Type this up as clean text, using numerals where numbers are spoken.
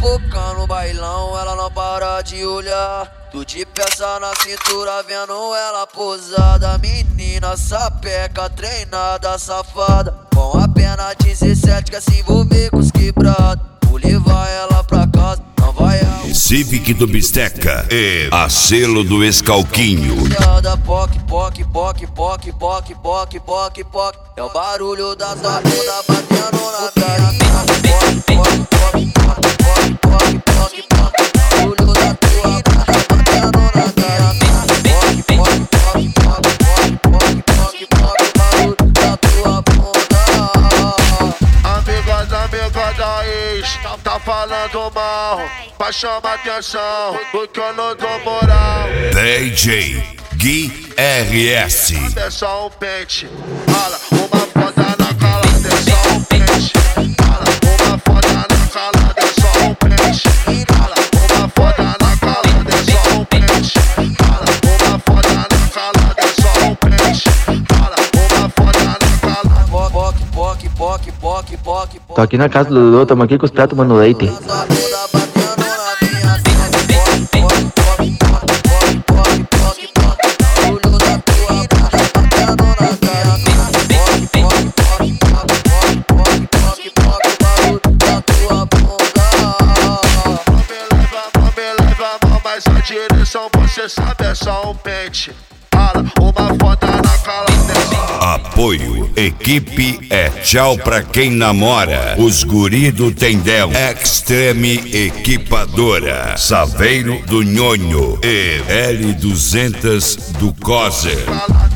boca no bailão, ela não para de olhar. Tu de peça na cintura, vendo ela posada. Menina sapeca, treinada, safada. Com apenas 17 quer se envolver com os quebrados. Vou levar ela pra casa, não vai Civic do Bisteca e a selo do Escalquinho. Poc, poc, poc, poc, poc, poc, poc, poc. É o barulho da tua bunda batendo na minha. Tá falando mal, pra chamar atenção, porque eu não dou moral. DJ Gui RS. É só um pente, fala, uma foda na calada, é só um pente. Fala, uma foda na calada, é só um pente. Fala, uma foda na calada, é só um pente. Fala, uma foda na calada, é só um pente. Fala, uma foda na calada. Poc, poc, poc, poc, poc. Tô aqui na casa do Dudu, tamo aqui com os pratos tomando leite. Mas a direção você sabe é só um pente. Fala, uma foda na calada. Apoio, equipe é tchau pra quem namora. Os guri do Tendel, Extreme Equipadora, Saveiro do Nhonho e L200 do Coser.